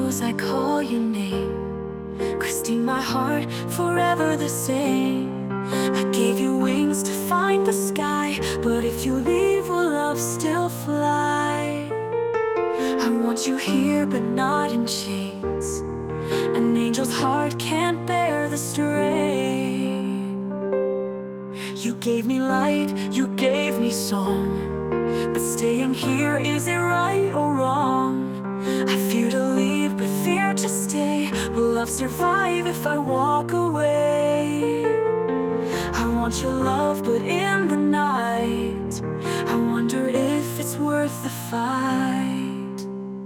shadows I call your name. Christine, my heart forever the same. I gave you wings to find the sky, but if you leave, will love still fly? I want you here, but not in chains. An angel's heart can't bear the strain. You gave me light, you gave me song, but staying here, is it right or wrong? I fear to leave, but fear to stay. Will love survive if I walk away? I want your love, but in the night, I wonder if it's worth the fight.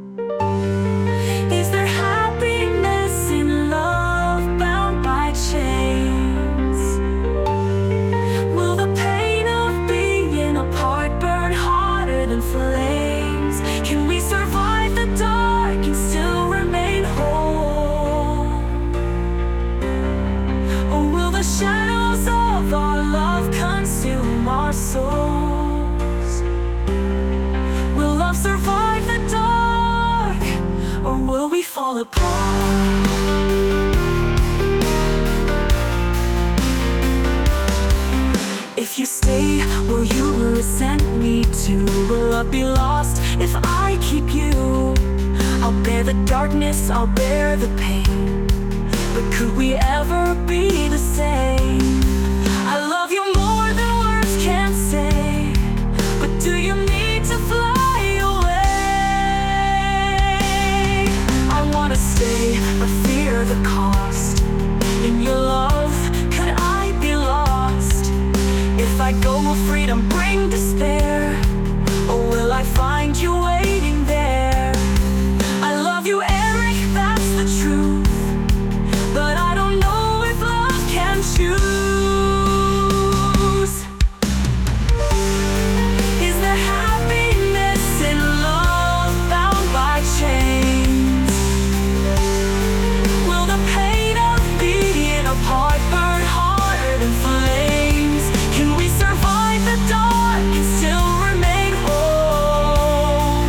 Is there happiness in love bound by chains? Will the pain of being apart burn hotter than flames? Can we survive the dark and still remain whole? Or will the shadows of our love consume our souls? Will love survive the dark, or will we fall apart? If you stay, will you resent me too? Will love be lost if I keep you? I'll bear the darkness, I'll bear the pain, but could we ever be the same? I love you more than words can say, but do you need to fly away? I wanna stay, but fear the cost. In your love, could I be lost? If I go, will freedom bring despair, or will I find you waiting there? I love you, Eric, that's the truth, but I don't know if love can choose. Is there happiness in love bound by chains? Will the pain of being apart burn harder than flames? Can we survive the dark and still remain whole?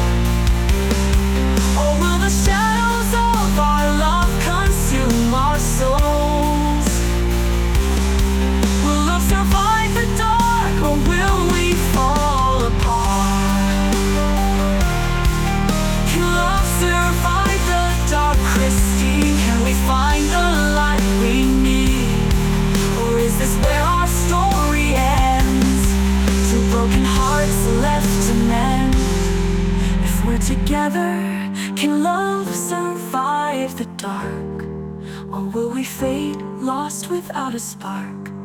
Or will the shadows of our love consume our souls? Will love survive the dark, or will we fall apart? Can love survive the dark, Christine? Can we find the light we need? Or is this where our story ends? Two broken hearts left to mend. If we're together, can love survive the dark? Or will we fade, lost without a spark?